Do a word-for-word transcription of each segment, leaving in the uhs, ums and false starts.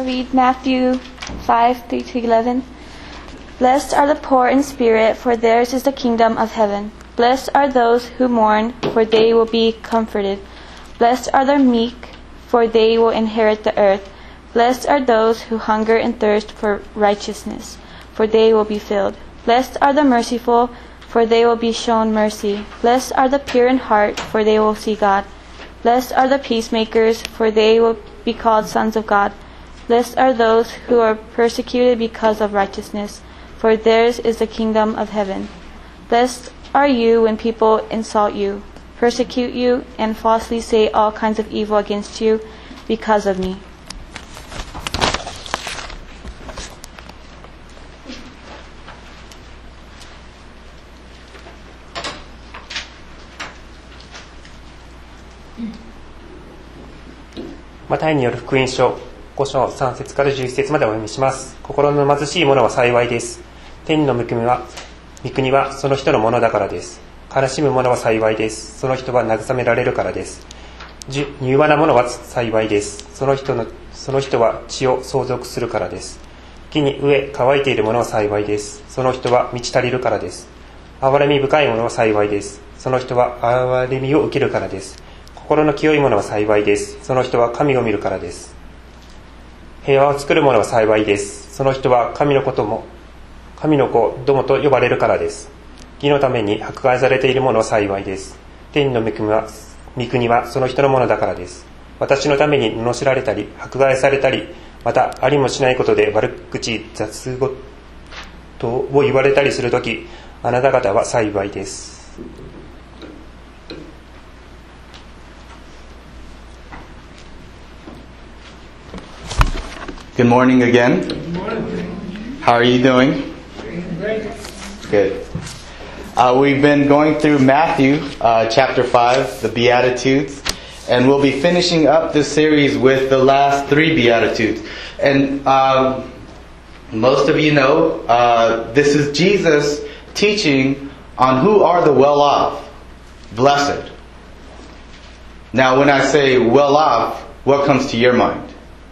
read Matthew five, three to eleven. Blessed are the poor in spirit, for theirs is the kingdom of heaven. Blessed are those who mourn, for they will be comforted. Blessed are the meek, for they will inherit the earth. Blessed are those who hunger and thirst for righteousness, for they will be filled. Blessed are the merciful, for they will be shown mercy. Blessed are the pure in heart, for they will see God. Blessed are the peacemakers, for they will be called sons of God. Blessed are those who are persecuted because of righteousness, for theirs is the kingdom of heaven. Blessed are you when people insult you, persecute you, and falsely say all kinds of evil against you because of me. マタイによる福音書ご章さん節からじゅういち節までお読みします。心の貧しい者は幸いです。天の御国は、御国はその人のものだからです。悲しむ者は幸いです。その人は慰められるからです。柔和な者は幸いです。その人の、その人は地を相続するからです。木に植え乾いている者は幸いです。その人は満ち足りるからです。憐れみ深い者は幸いです。その人は憐れみを受けるからです。心の清い者は幸いです。その人は神を見るからです。平和を作る者は幸いです。その人は神のことも、神の子どもと呼ばれるからです。義のために迫害されている者は幸いです。天の御国は、御国はその人のものだからです。私のために罵られたり、迫害されたり、またありもしないことで悪口、雑語を言われたりするとき、あなた方は幸いです。 Good morning again. Good morning. How are you doing? Great. Good. Uh, we've been going through Matthew uh, chapter five, the Beatitudes, and we'll be finishing up this series with the last three Beatitudes. And um, most of you know, uh, this is Jesus teaching on who are the well-off, blessed. Now, when I say well-off, what comes to your mind?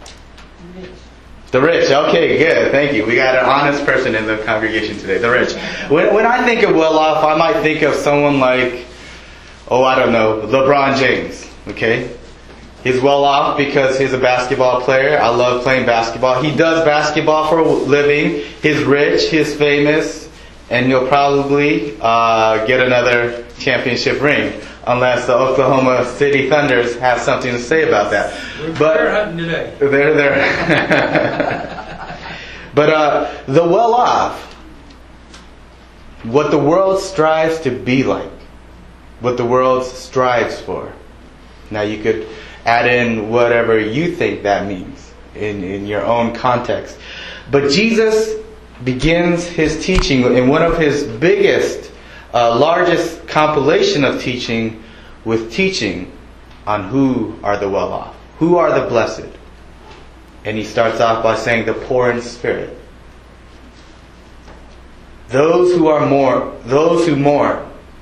The rich. Okay, good. Thank you. We got an honest person in the congregation today. The rich. When, when I think of well-off, I might think of someone like, oh, I don't know, LeBron James. Okay? He's well-off because he's a basketball player. I love playing basketball. He does basketball for a living. He's rich. He's famous. And he'll probably uh, get another championship ring. Unless the Oklahoma City Thunders have something to say about that. But they're hunting today. They're there. But uh, the well-off, what the world strives to be like, what the world strives for. Now you could add in whatever you think that means in, in your own context. But Jesus begins his teaching in one of his biggest Uh, largest compilation of teaching with teaching on who are the well-off, who are the blessed. And he starts off by saying the poor in spirit. Those who are more, those who mourn.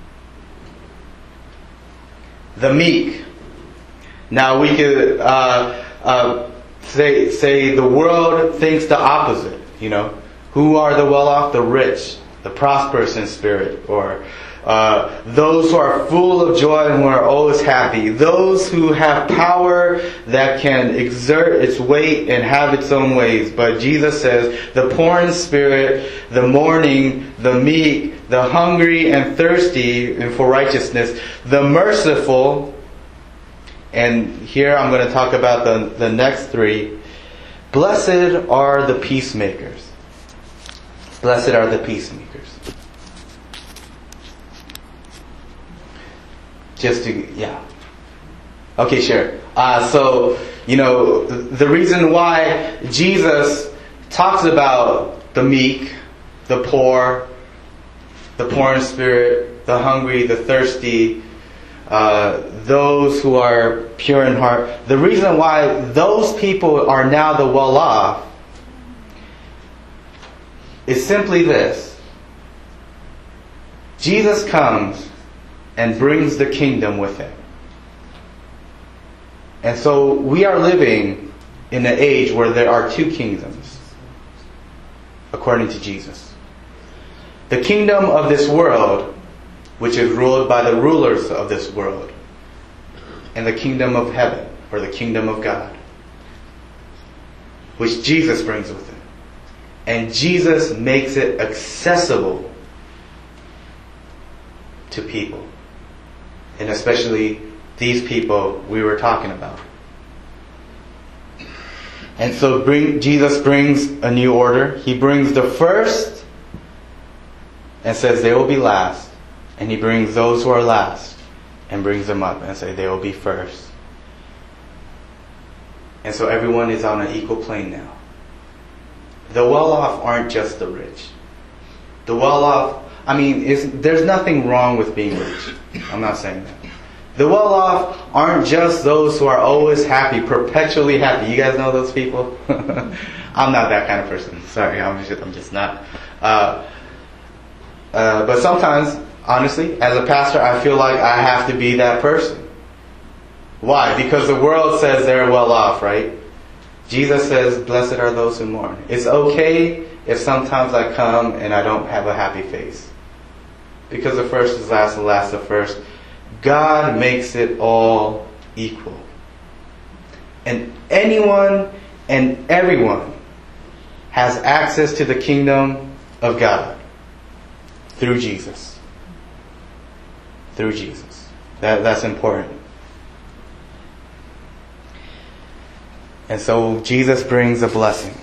The meek. Now we could uh, uh, say, say the world thinks the opposite, you know. Who are the well-off? The rich. The prosperous in spirit, or uh, those who are full of joy and who are always happy. Those who have power that can exert its weight and have its own ways. But Jesus says, the poor in spirit, the mourning, the meek, the hungry and thirsty for righteousness, the merciful. And here I'm going to talk about the, the next three. Blessed are the peacemakers. Blessed are the peacemakers. Just to, yeah. Okay, sure. Uh, so, you know, the reason why Jesus talks about the meek, the poor, the poor in spirit, the hungry, the thirsty, uh, those who are pure in heart, the reason why those people are now the well-off is simply this. Jesus comes and brings the kingdom with him. And so we are living in an age where there are two kingdoms, according to Jesus. The kingdom of this world, which is ruled by the rulers of this world, and the kingdom of heaven, or the kingdom of God, which Jesus brings with him. And Jesus makes it accessible to people. And especially these people we were talking about. And so bring, Jesus brings a new order. He brings the first and says they will be last. And he brings those who are last and brings them up and say they will be first. And so everyone is on an equal plane now. The well-off aren't just the rich. The well-off, I mean, it's, there's nothing wrong with being rich. I'm not saying that. The well-off aren't just those who are always happy, perpetually happy. You guys know those people? I'm not that kind of person. Sorry, I'm just, I'm just not. Uh, uh, but sometimes, honestly, as a pastor, I feel like I have to be that person. Why? Because the world says they're well off, right? Jesus says, blessed are those who mourn. It's okay if sometimes I come and I don't have a happy face. Because the first is last, the last is first. God makes it all equal. And anyone and everyone has access to the kingdom of God through Jesus. Through Jesus. That, that's important. And so Jesus brings a blessing.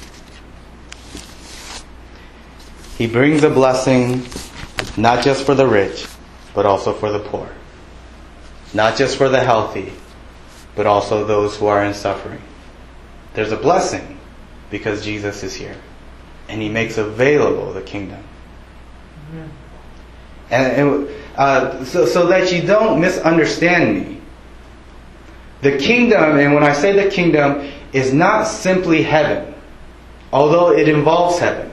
He brings a blessing not just for the rich, but also for the poor. Not just for the healthy, but also those who are in suffering. There's a blessing because Jesus is here. And He makes available the kingdom. Mm-hmm. And, and uh, so, so that you don't misunderstand me. The kingdom, and when I say the kingdom, is not simply heaven, although it involves heaven.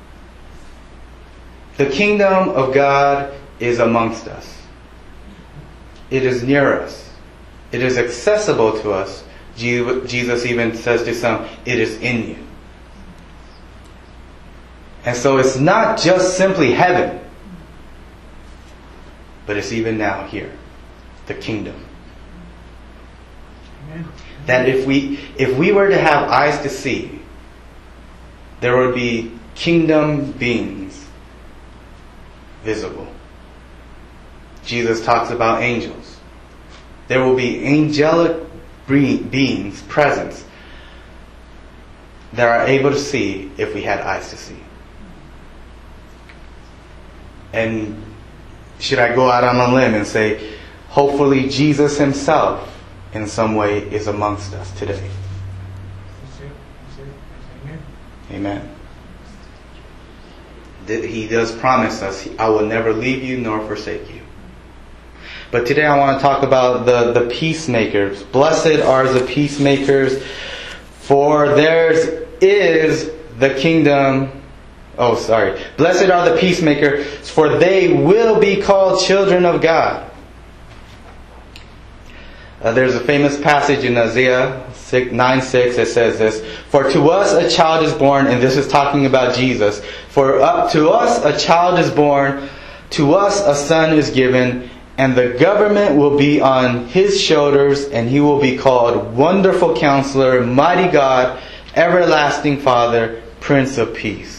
The kingdom of God is amongst us. It is near us. It is accessible to us. Jesus even says to some, it is in you. And so it's not just simply heaven, but it's even now here, the kingdom. That if we if we were to have eyes to see, there would be kingdom beings visible. Jesus talks about angels. There will be angelic beings, presence, that are able to see if we had eyes to see. And should I go out on a limb and say, hopefully Jesus Himself in some way is amongst us today. Amen. He does promise us, I will never leave you nor forsake you. But today I want to talk about the, the peacemakers. Blessed are the peacemakers, for theirs is the kingdom. Oh, sorry. Blessed are the peacemakers, for they will be called children of God. Uh, there's a famous passage in Isaiah nine six that says this. For to us a child is born, and this is talking about Jesus. For up to us a child is born, to us a son is given, and the government will be on His shoulders, and He will be called Wonderful Counselor, Mighty God, Everlasting Father, Prince of Peace.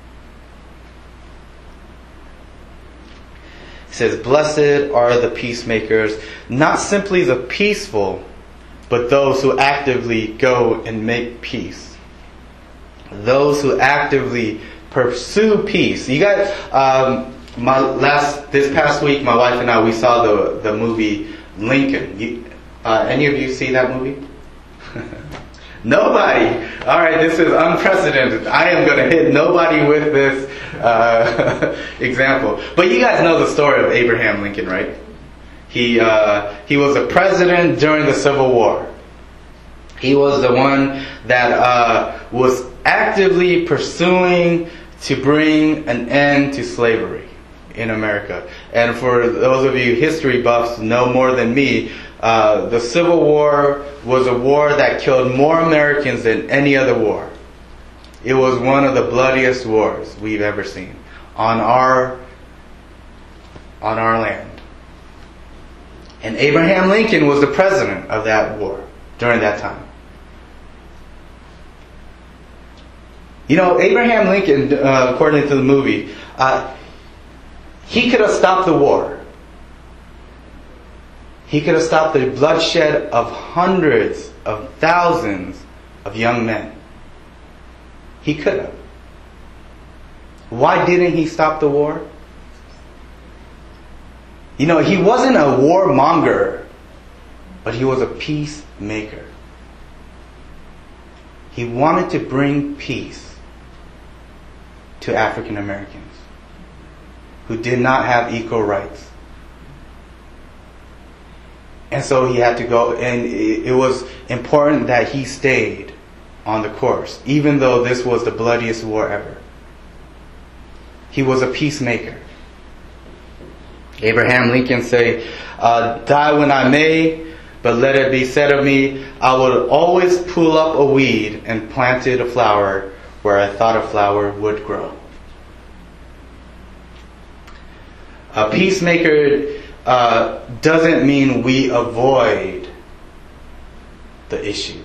Says, blessed are the peacemakers, not simply the peaceful, but those who actively go and make peace. Those who actively pursue peace. You guys, um, my last this past week, my wife and I, we saw the the movie Lincoln. You, uh, any of you see that movie? Nobody. All right, this is unprecedented. I am going to hit nobody with this uh, example. But you guys know the story of Abraham Lincoln, right? He uh, he was a president during the Civil War. He was the one that uh, was actively pursuing to bring an end to slavery in America. And for those of you history buffs know more than me, uh, the Civil War was a war that killed more Americans than any other war. It was one of the bloodiest wars we've ever seen on our on our land. And Abraham Lincoln was the president of that war during that time. You know, Abraham Lincoln, uh, according to the movie, uh, he could have stopped the war. He could have stopped the bloodshed of hundreds of thousands of young men. He could have. Why didn't he stop the war? You know, he wasn't a warmonger, but he was a peacemaker. He wanted to bring peace to African Americans who did not have equal rights. And so he had to go, and it was important that he stayed on the course, even though this was the bloodiest war ever. He was a peacemaker. Abraham Lincoln say, uh, die when I may, but let it be said of me, I would always pull up a weed and planted a flower where I thought a flower would grow. A peacemaker uh, doesn't mean we avoid the issue,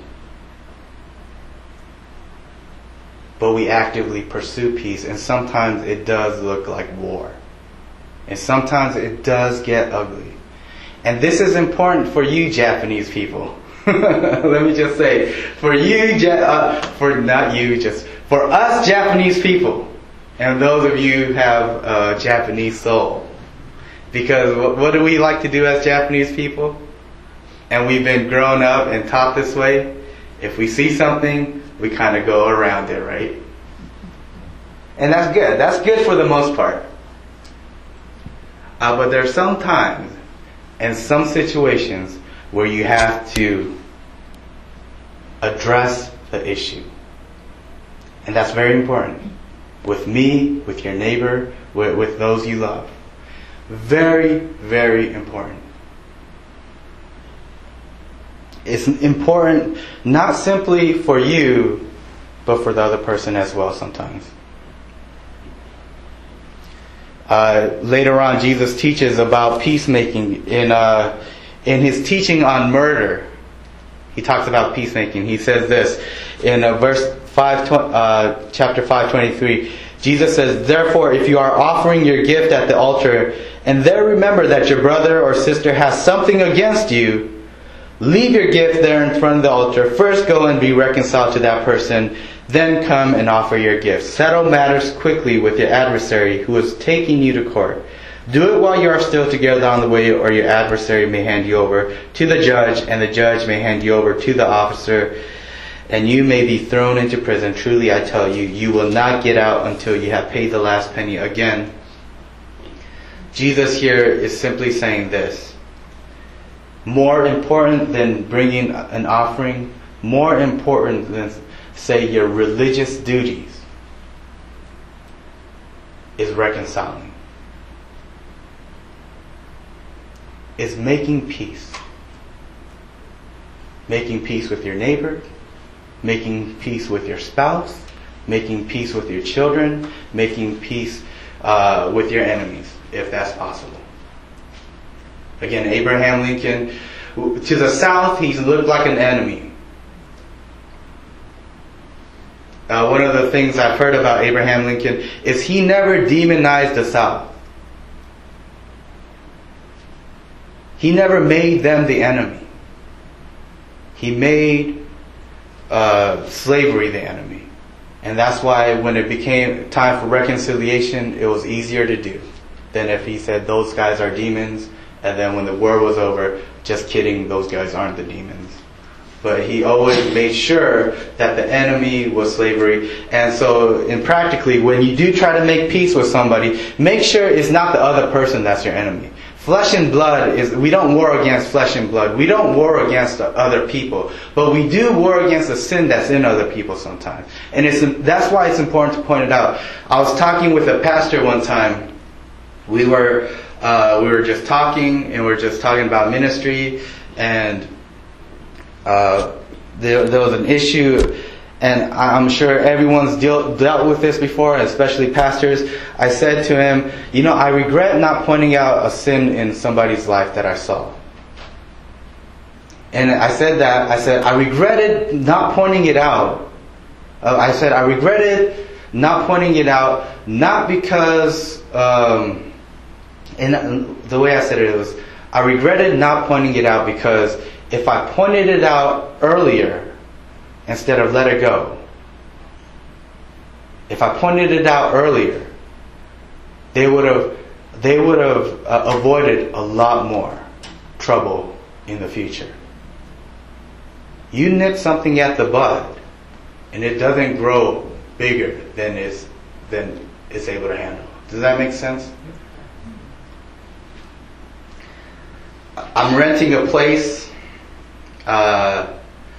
but we actively pursue peace, and sometimes it does look like war. And sometimes it does get ugly. And this is important for you Japanese people. Let me just say, for you, uh, for not you, just for us Japanese people, and those of you who have a Japanese soul. Because what, what do we like to do as Japanese people? And we've been grown up and taught this way. If we see something, we kind of go around it, right? And that's good. That's good for the most part. Uh, but there are some times and some situations where you have to address the issue. And that's very important. With me, with your neighbor, with, with those you love. Very, very important. It's important not simply for you, but for the other person as well sometimes. Uh, later on, Jesus teaches about peacemaking in uh, in his teaching on murder. He talks about peacemaking. He says this in uh, verse five, uh, chapter five, twenty-three. Jesus says, "Therefore, if you are offering your gift at the altar, and there remember that your brother or sister has something against you, leave your gift there in front of the altar. First, go and be reconciled to that person. Then come and offer your gift. Settle matters quickly with your adversary who is taking you to court. Do it while you are still together on the way, or your adversary may hand you over to the judge, and the judge may hand you over to the officer, and you may be thrown into prison. Truly I tell you, you will not get out until you have paid the last penny." Again, Jesus here is simply saying this. More important than bringing an offering, more important than, say, your religious duties, is reconciling. Is making peace. Making peace with your neighbor, making peace with your spouse, making peace with your children, making peace uh, with your enemies, if that's possible. Again, Abraham Lincoln, to the south, he looked like an enemy. Uh, one of the things I've heard about Abraham Lincoln is he never demonized the South. He never made them the enemy. He made uh, slavery the enemy. And that's why when it became time for reconciliation, it was easier to do than if he said those guys are demons, and then when the war was over, just kidding, those guys aren't the demons. But he always made sure that the enemy was slavery. And so, in practically, when you do try to make peace with somebody, make sure it's not the other person that's your enemy. Flesh and blood is, we don't war against flesh and blood. We don't war against other people. But we do war against the sin that's in other people sometimes. And it's, that's why it's important to point it out. I was talking with a pastor one time. We were uh, we were just talking, and we were just talking about ministry, and uh, there, there was an issue, and I'm sure everyone's deal, dealt with this before, especially pastors. I said to him, you know, I regret not pointing out a sin in somebody's life that I saw. And I said that, I said, I regretted not pointing it out. Uh, I said, I regretted not pointing it out, not because, um, and the way I said it was, I regretted not pointing it out because if I pointed it out earlier, instead of let it go, if I pointed it out earlier, they would have, they would have uh, avoided a lot more trouble in the future. You nip something at the bud, and it doesn't grow bigger than it's, than it's able to handle. Does that make sense? I'm renting a place. Uh,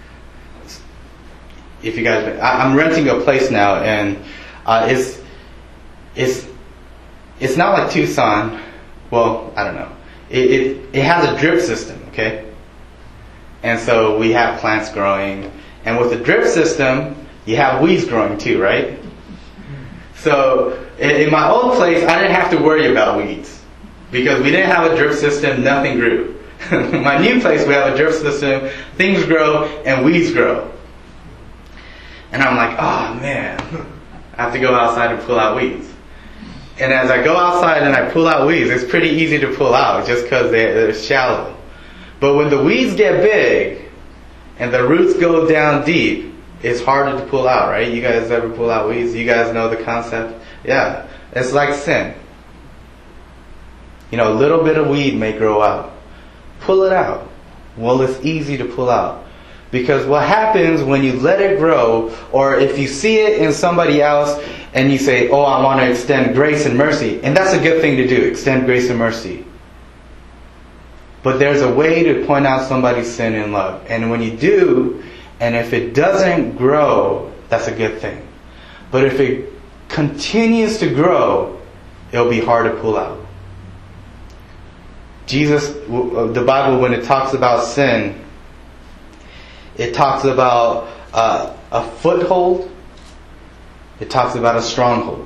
if you guys, I'm renting a place now, and uh, it's it's it's not like Tucson. Well, I don't know. It, it it has a drip system, okay? And so we have plants growing, and with the drip system, you have weeds growing too, right? So in, in my old place, I didn't have to worry about weeds because we didn't have a drip system. Nothing grew. My new place, we have a drip system. Things grow and weeds grow. And I'm like, oh man, I have to go outside and pull out weeds. And as I go outside and I pull out weeds, it's pretty easy to pull out just because they're, they're shallow. But when the weeds get big and the roots go down deep, it's harder to pull out, right? You guys ever pull out weeds? You guys know the concept? Yeah. It's like sin. You know, a little bit of weed may grow out. Pull it out. Well, it's easy to pull out. Because what happens when you let it grow, or if you see it in somebody else and you say, oh, I want to extend grace and mercy. And that's a good thing to do, extend grace and mercy. But there's a way to point out somebody's sin in love. And when you do, and if it doesn't grow, that's a good thing. But if it continues to grow, it'll be hard to pull out. Jesus, the Bible, when it talks about sin, it talks about uh, a foothold. It talks about a stronghold.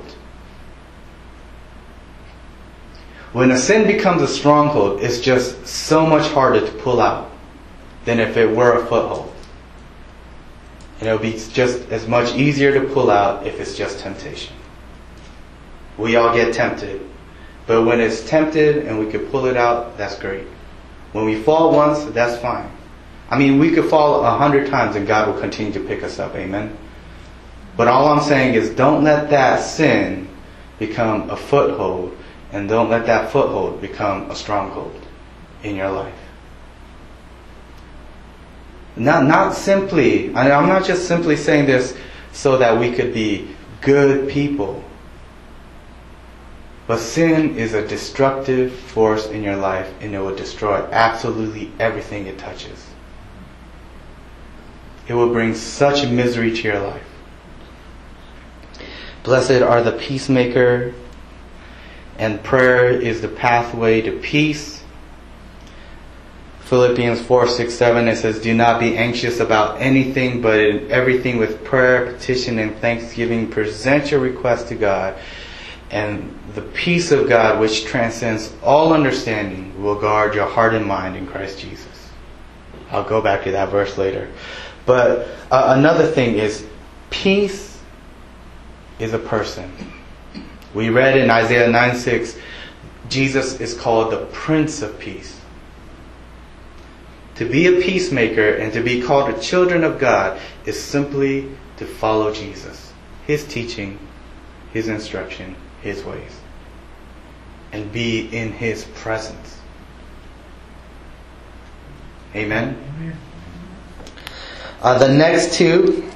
When a sin becomes a stronghold, it's just so much harder to pull out than if it were a foothold. And it'll be just as much easier to pull out if it's just temptation. We all get tempted. But when it's tempted and we could pull it out, that's great. When we fall once, that's fine. I mean, we could fall a hundred times and God will continue to pick us up. Amen? But all I'm saying is don't let that sin become a foothold, and don't let that foothold become a stronghold in your life. Not, not simply, I'm not just simply saying this so that we could be good people. But sin is a destructive force in your life, and it will destroy absolutely everything it touches. It will bring such misery to your life. Blessed are the peacemaker, and prayer is the pathway to peace. Philippians four, six, seven, it says, do not be anxious about anything, but in everything with prayer, petition, and thanksgiving, present your request to God. And the peace of God, which transcends all understanding, will guard your heart and mind in Christ Jesus. I'll go back to that verse later. But uh, another thing is, peace is a person. We read in Isaiah nine six, Jesus is called the Prince of Peace. To be a peacemaker and to be called the children of God is simply to follow Jesus, His teaching, His instruction, His ways, and be in His presence. Amen? Amen. Uh, the next two,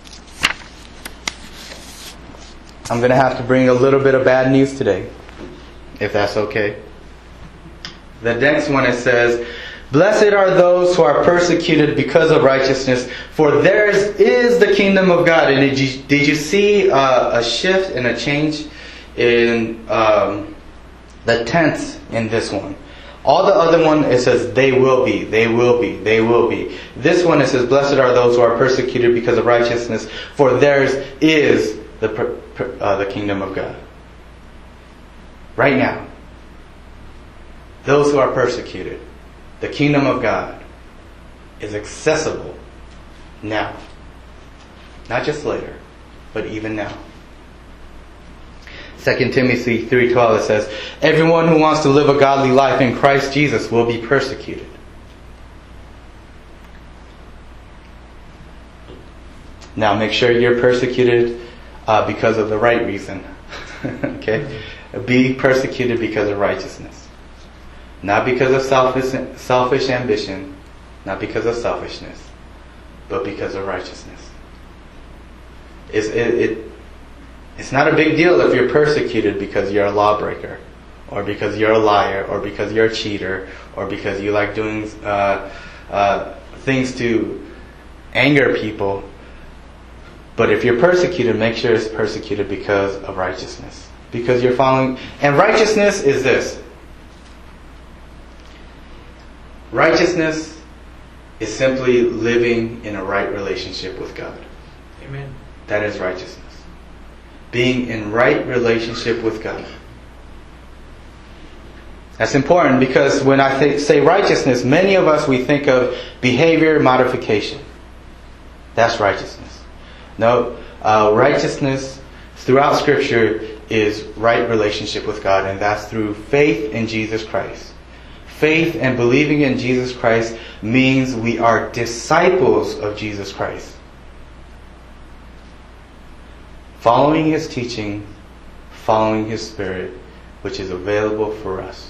I'm going to have to bring a little bit of bad news today, if that's okay. The next one, it says, blessed are those who are persecuted because of righteousness, for theirs is the kingdom of God. And did you, did you see uh, a shift and a change in um, The tense in this one. All the other one, it says, they will be, they will be, they will be. This one, it says, blessed are those who are persecuted because of righteousness, for theirs is the, per, per, uh, the kingdom of God. Right now. Those who are persecuted. The kingdom of God is accessible now. Not just later, but even now. Second Timothy three twelve, it says, everyone who wants to live a godly life in Christ Jesus will be persecuted. Now make sure you're persecuted uh, because of the right reason. Okay? Be persecuted because of righteousness. Not because of selfish, selfish ambition, not because of selfishness, but because of righteousness. It's, it, it, it's not a big deal if you're persecuted because you're a lawbreaker, or because you're a liar, or because you're a cheater, or because you like doing uh, uh, things to anger people. But if you're persecuted, make sure it's persecuted because of righteousness. Because you're following... And righteousness is this. Righteousness is simply living in a right relationship with God. Amen. That is righteousness. Being in right relationship with God. That's important because when I th- say righteousness, many of us, we think of behavior modification. That's righteousness. No, uh, righteousness throughout Scripture is right relationship with God, and that's through faith in Jesus Christ. Faith and believing in Jesus Christ means we are disciples of Jesus Christ. Following His teaching, following His Spirit, which is available for us.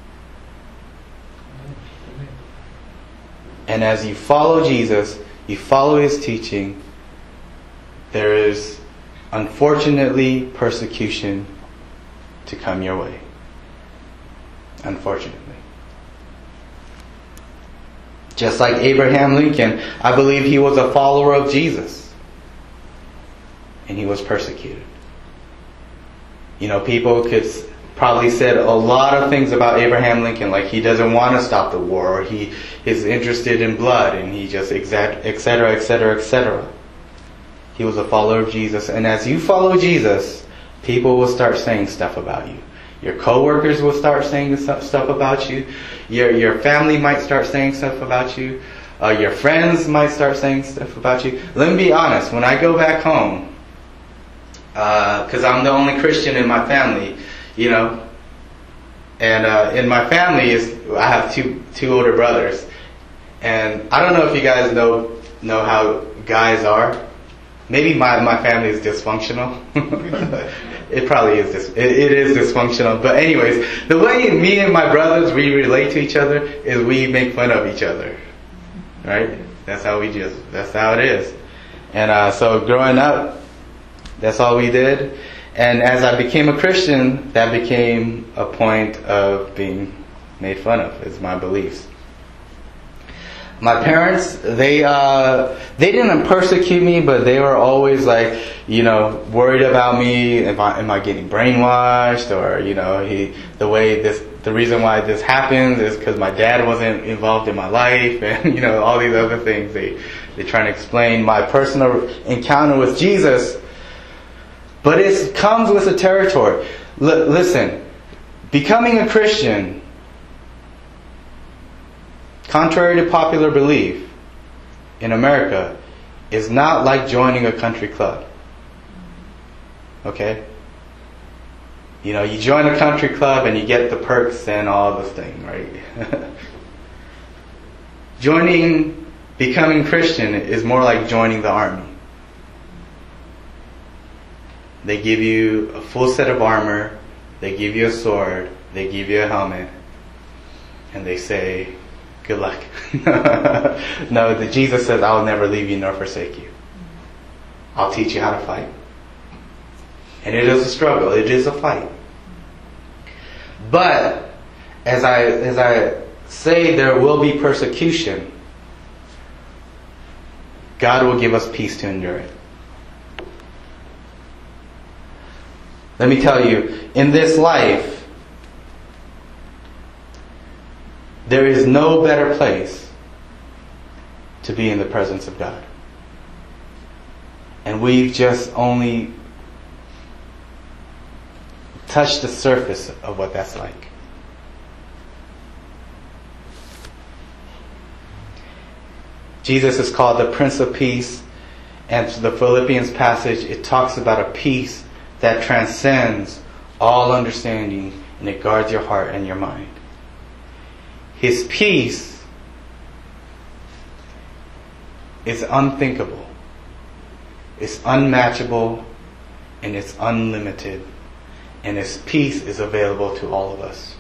And as you follow Jesus, you follow His teaching, there is unfortunately persecution to come your way. Unfortunately. Just like Abraham Lincoln, I believe he was a follower of Jesus. And he was persecuted. You know, people could probably said a lot of things about Abraham Lincoln, like he doesn't want to stop the war, or he is interested in blood, and he just et cetera, et cetera, et cetera. He was a follower of Jesus, and as you follow Jesus, people will start saying stuff about you. Your coworkers will start saying stuff about you. Your your family might start saying stuff about you. Uh, your friends might start saying stuff about you. Let me be honest. When I go back home, because uh, I'm the only Christian in my family, you know, and uh, in my family is I have two two older brothers, and I don't know if you guys know know how guys are. Maybe my, my family is dysfunctional. It probably is. Dis- it, it is dysfunctional. But anyways, the way me and my brothers, we relate to each other is we make fun of each other. Right? That's how we just, that's how it is. And uh, so growing up, that's all we did. And as I became a Christian, that became a point of being made fun of, is my beliefs. My parents, they uh, they didn't persecute me, but they were always like, you know, worried about me. Am I, am I getting brainwashed? Or, you know, he the way this, the reason why this happens is because my dad wasn't involved in my life, and you know, all these other things. They they trying to explain my personal encounter with Jesus, but it comes with a territory. L- listen, becoming a Christian, contrary to popular belief in America, is not like joining a country club. Okay? You know, you join a country club and you get the perks and all this thing, right? Joining, becoming Christian is more like joining the army. They give you a full set of armor, they give you a sword, they give you a helmet, and they say, good luck. No, the Jesus says, I'll never leave you nor forsake you. I'll teach you how to fight. And it is a struggle. It is a fight. But as I as I say, there will be persecution. God will give us peace to endure it. Let me tell you, in this life, There is no better place to be in the presence of God. And we've just only touched the surface of what that's like. Jesus is called the Prince of Peace, and the Philippians passage, it talks about a peace that transcends all understanding, and it guards your heart and your mind. His peace is unthinkable, it's unmatchable, and it's unlimited, and His peace is available to all of us.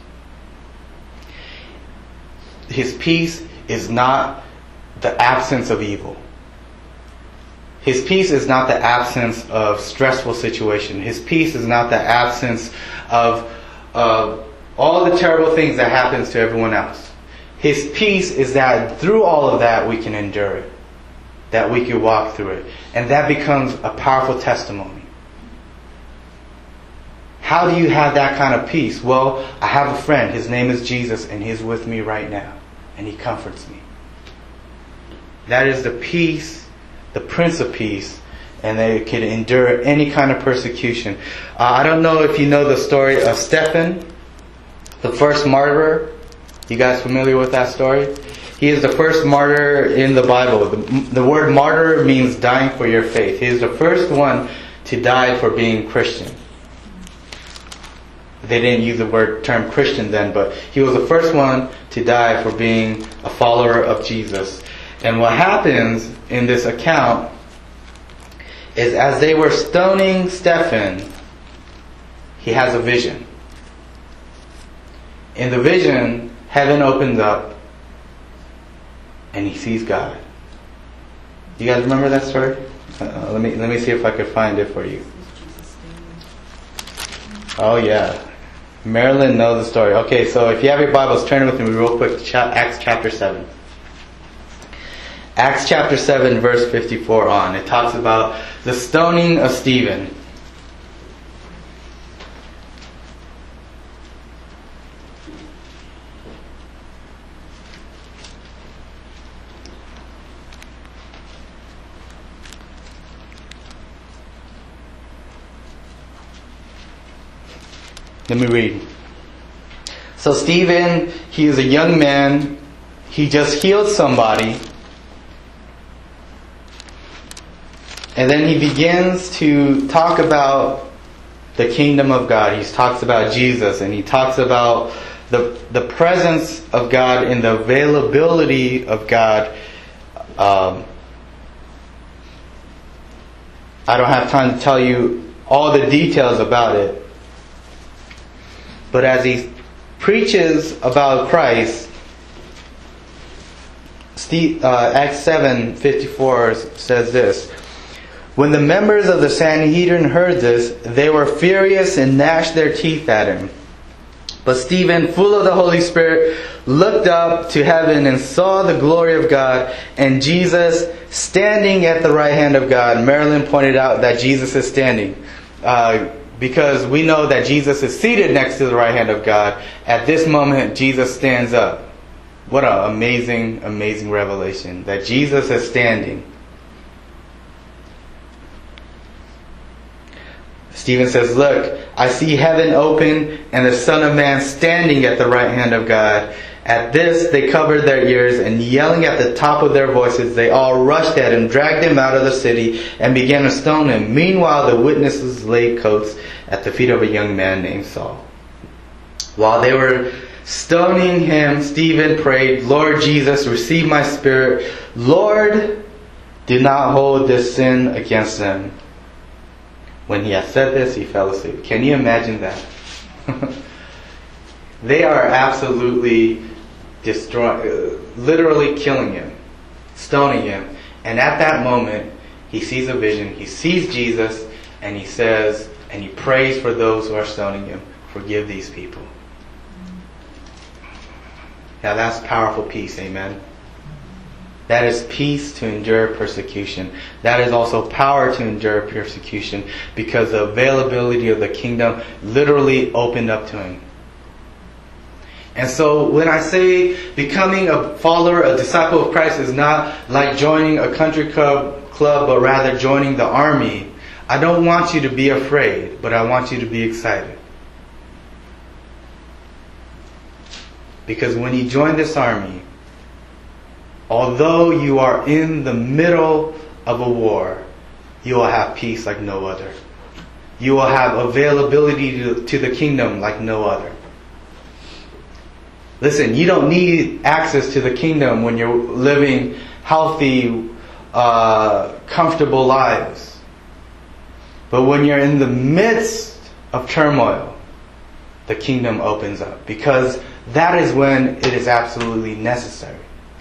His peace is not the absence of evil. His peace is not the absence of stressful situation. His peace is not the absence of uh, all the terrible things that happens to everyone else. His peace is that through all of that we can endure it, that we can walk through it, and that becomes a powerful testimony. How do you have that kind of peace? Well, I have a friend. His name is Jesus, and He's with me right now, and He comforts me. That is the peace, the Prince of Peace, and they can endure any kind of persecution. Uh, I don't know if you know the story of Stephen, the first martyr. You guys familiar with that story? He is the first martyr in the Bible. The, the word martyr means dying for your faith. He is the first one to die for being Christian. They didn't use the word term Christian then, but he was the first one to die for being a follower of Jesus. And what happens in this account is as they were stoning Stephen, he has a vision. In the vision, heaven opens up and he sees God. Do you guys remember that story? Uh, let me let me see if I can find it for you. Oh yeah. Marilyn knows the story. Okay, so if you have your Bibles, turn with me real quick to Acts chapter seven. Acts chapter seven, verse fifty-four on. It talks about the stoning of Stephen. Let me read. So Stephen, he is a young man. He just healed somebody. And then he begins to talk about the kingdom of God. He talks about Jesus, and he talks about the the presence of God and the availability of God. Um, I don't have time to tell you all the details about it. But as he preaches about Christ, Steve, uh, Acts seven fifty-four says this. When the members of the Sanhedrin heard this, they were furious and gnashed their teeth at him. But Stephen, full of the Holy Spirit, looked up to heaven and saw the glory of God and Jesus standing at the right hand of God. Marilyn pointed out that Jesus is standing. Uh, because we know that Jesus is seated next to the right hand of God. At this moment, Jesus stands up. What an amazing, amazing revelation. That Jesus is standing. Stephen says, look, I see heaven open and the Son of Man standing at the right hand of God. At this, they covered their ears, and yelling at the top of their voices, they all rushed at him, dragged him out of the city, and began to stone him. Meanwhile, the witnesses laid coats at the feet of a young man named Saul. While they were stoning him, Stephen prayed, Lord Jesus, receive my spirit. Lord, do not hold this sin against them. When he had said this, he fell asleep. Can you imagine that? They are absolutely destroying, literally killing him, stoning him. And at that moment, he sees a vision. He sees Jesus, and he says, and he prays for those who are stoning him. Forgive these people. Now that's powerful peace, amen. That is peace to endure persecution. That is also power to endure persecution, because the availability of the kingdom literally opened up to him. And so when I say becoming a follower, a disciple of Christ is not like joining a country club, club, but rather joining the army, I don't want you to be afraid, but I want you to be excited. Because when you join this army, although you are in the middle of a war, you will have peace like no other. You will have availability to, to the kingdom like no other. Listen, you don't need access to the kingdom when you're living healthy, uh, comfortable lives. But when you're in the midst of turmoil, the kingdom opens up. Because that is when it is absolutely necessary.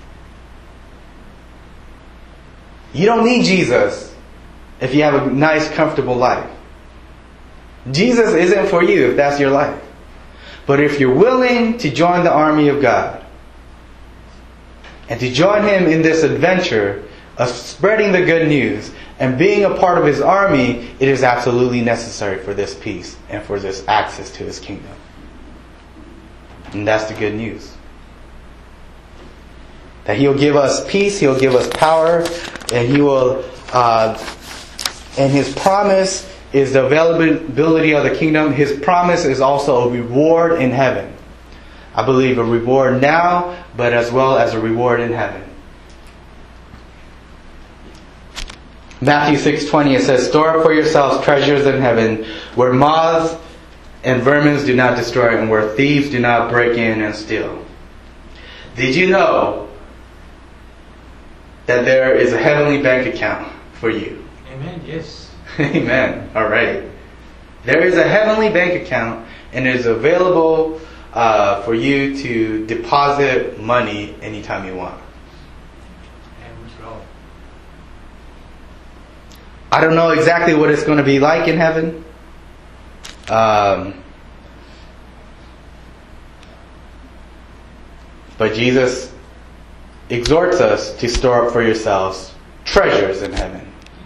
You don't need Jesus if you have a nice, comfortable life. Jesus isn't for you if that's your life. But if you're willing to join the army of God and to join Him in this adventure of spreading the good news and being a part of His army, it is absolutely necessary for this peace and for this access to His kingdom. And that's the good news. That He'll give us peace, He'll give us power, and He will, uh, and His promise is the availability of the kingdom. His promise is also a reward in heaven. I believe a reward now, but as well as a reward in heaven. Matthew six twenty, it says, "Store up for yourselves treasures in heaven, where moths and vermin do not destroy, and where thieves do not break in and steal." Did you know that there is a heavenly bank account for you? Amen. Yes. Amen. All right. There is a heavenly bank account, and it is available uh, for you to deposit money anytime you want. I don't know exactly what it's going to be like in heaven. Um, but Jesus exhorts us to store up for yourselves treasures in heaven.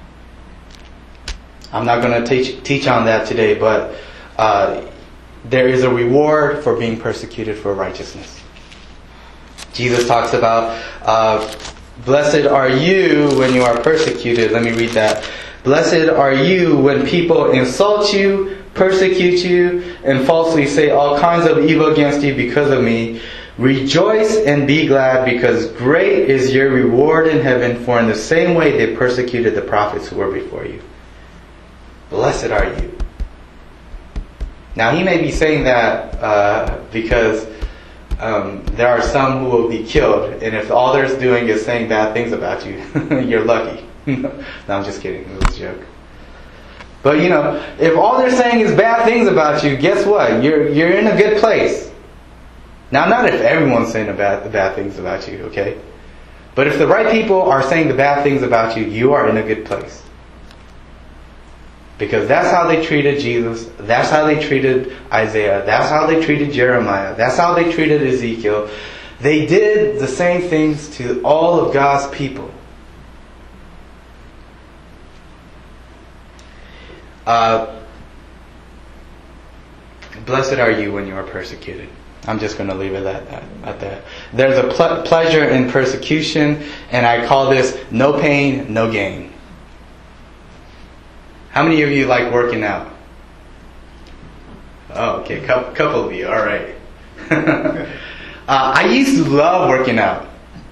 I'm not going to teach teach on that today, but uh, there is a reward for being persecuted for righteousness. Jesus talks about, uh, blessed are you when you are persecuted. Let me read that. Blessed are you when people insult you, persecute you, and falsely say all kinds of evil against you because of me. Rejoice and be glad, because great is your reward in heaven, for in the same way they persecuted the prophets who were before you. Blessed are you. Now he may be saying that uh, because um, there are some who will be killed, and if all they're doing is saying bad things about you, you're lucky. No, I'm just kidding. It was a joke. But you know, if all they're saying is bad things about you, guess what? You're you're in a good place. Now, not if everyone's saying the bad, the bad things about you, okay? But if the right people are saying the bad things about you, you are in a good place. Because that's how they treated Jesus. That's how they treated Isaiah. That's how they treated Jeremiah. That's how they treated Ezekiel. They did the same things to all of God's people. Uh, blessed are you when you are persecuted. I'm just going to leave it at, at, at that. There's a ple- pleasure in persecution, and I call this no pain, no gain. How many of you like working out? Oh, okay, couple, couple of you, all right. uh, I used to love working out.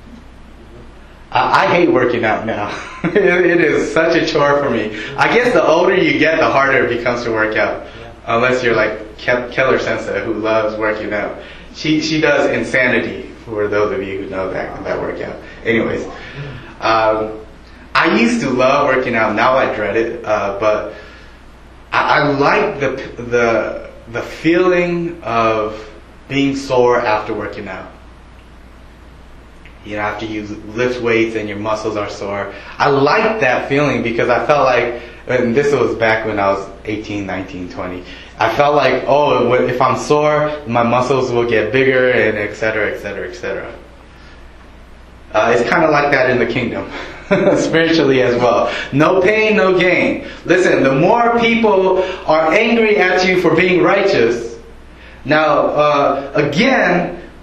I, I hate working out now. it, it is such a chore for me. I guess the older you get, the harder it becomes to work out. Unless you're like Ke- Keller Sensa, who loves working out. She she does Insanity, for those of you who know that, that workout. Anyways, um, I used to love working out. Now I dread it. Uh, but I, I like the the the feeling of being sore after working out. You know, after you lift weights and your muscles are sore. I like that feeling because I felt like, and this was back when I was eighteen, nineteen, twenty. I felt like, oh, if I'm sore, my muscles will get bigger, and et cetera, et cetera, et cetera. Uh, it's kind of like that in the kingdom, spiritually as well. No pain, no gain. Listen, the more people are angry at you for being righteous, now, uh, again,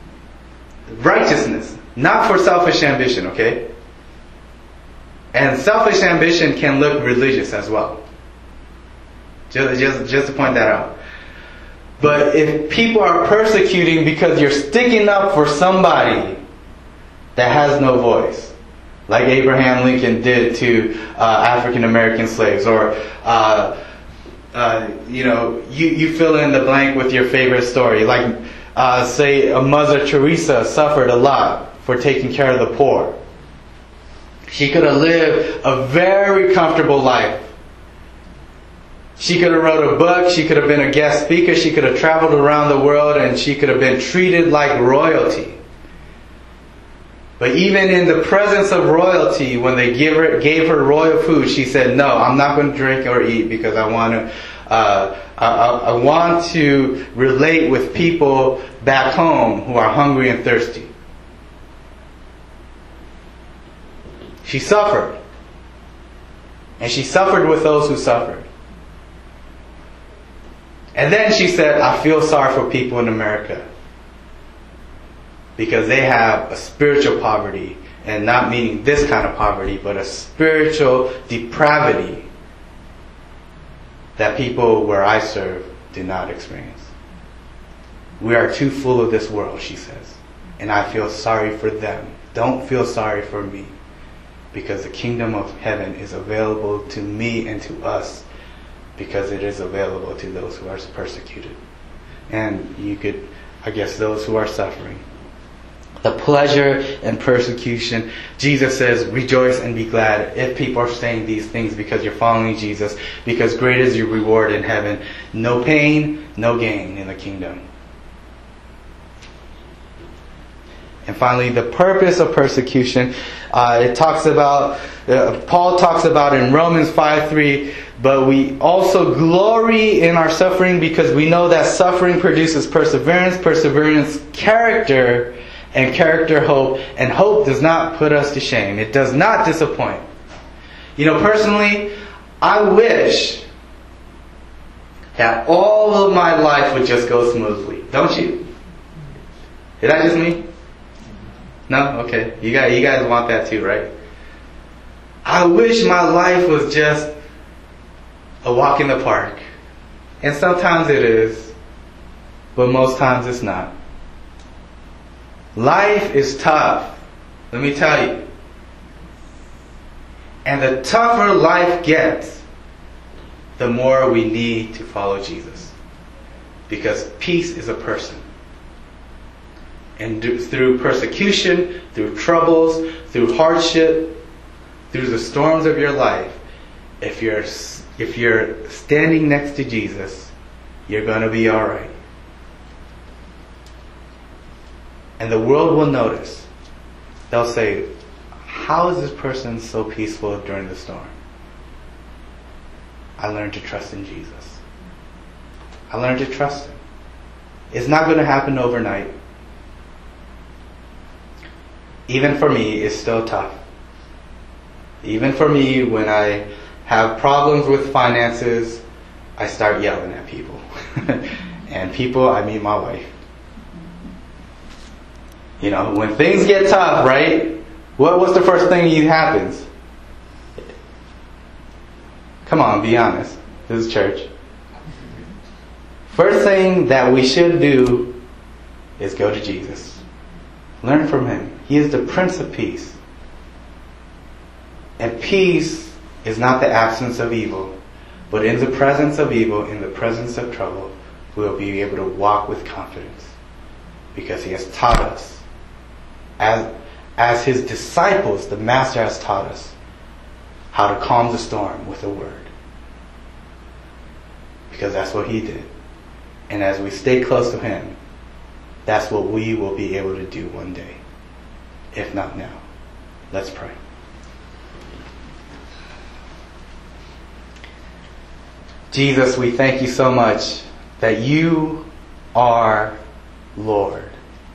righteousness, not for selfish ambition, okay? And selfish ambition can look religious as well. Just, just, just to point that out. But if people are persecuting because you're sticking up for somebody that has no voice, like Abraham Lincoln did to uh, African American slaves, or uh, uh, you know, you, you fill in the blank with your favorite story. Like, uh, say, a Mother Teresa suffered a lot for taking care of the poor. She could have lived a very comfortable life. She could have wrote a book, she could have been a guest speaker, she could have traveled around the world, and she could have been treated like royalty. But even in the presence of royalty, when they gave her, gave her royal food, she said, no, I'm not going to drink or eat because I want to uh, I, I want to relate with people back home who are hungry and thirsty. She suffered. And she suffered with those who suffered. And then she said, I feel sorry for people in America. Because they have a spiritual poverty. And not meaning this kind of poverty, but a spiritual depravity that people where I serve do not experience. We are too full of this world, she says. And I feel sorry for them. Don't feel sorry for me. Because the kingdom of heaven is available to me and to us, because it is available to those who are persecuted. And you could, I guess, those who are suffering. The pleasure and persecution. Jesus says, rejoice and be glad if people are saying these things because you're following Jesus, because great is your reward in heaven. No pain, no gain in the kingdom. And finally, the purpose of persecution. Uh, it talks about, uh, Paul talks about in Romans five three, but we also glory in our suffering because we know that suffering produces perseverance, perseverance, character, and character, hope. And hope does not put us to shame. It does not disappoint. You know, personally, I wish that all of my life would just go smoothly. Don't you? Is that just me? No? Okay. You guys, you guys want that too, right? I wish my life was just a walk in the park. And sometimes it is, but most times it's not. Life is tough. Let me tell you. And the tougher life gets, the more we need to follow Jesus. Because peace is a person. And through persecution, through troubles, through hardship, through the storms of your life, if you're if you're standing next to Jesus, you're going to be all right. And the world will notice. They'll say, how is this person so peaceful during the storm? I learned to trust in Jesus. I learned to trust Him. It's not going to happen overnight. Even for me, it's still tough. Even for me, when I have problems with finances, I start yelling at people. And people, I mean my wife. You know, when things get tough, right? What what's the first thing that happens? Come on, be honest. This is church. First thing that we should do is go to Jesus. Learn from Him. He is the Prince of Peace. And peace is not the absence of evil, but in the presence of evil, in the presence of trouble, we'll be able to walk with confidence. Because He has taught us, as, as His disciples, the Master has taught us how to calm the storm with a word. Because that's what He did. And as we stay close to Him, that's what we will be able to do one day. If not now. Let's pray. Jesus, we thank You so much that You are Lord.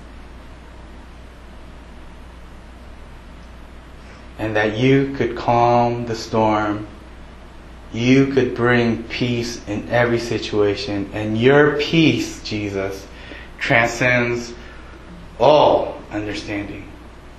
And that You could calm the storm. You could bring peace in every situation. And Your peace, Jesus, transcends all understanding.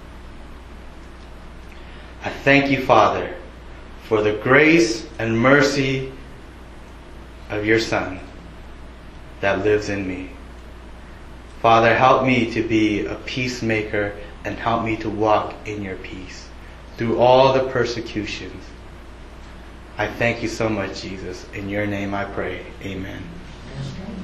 I thank you, Father, for the grace and mercy of your Son that lives in me. Father, help me to be a peacemaker and help me to walk in your peace through all the persecutions. I thank you so much, Jesus. In your name I pray. Amen.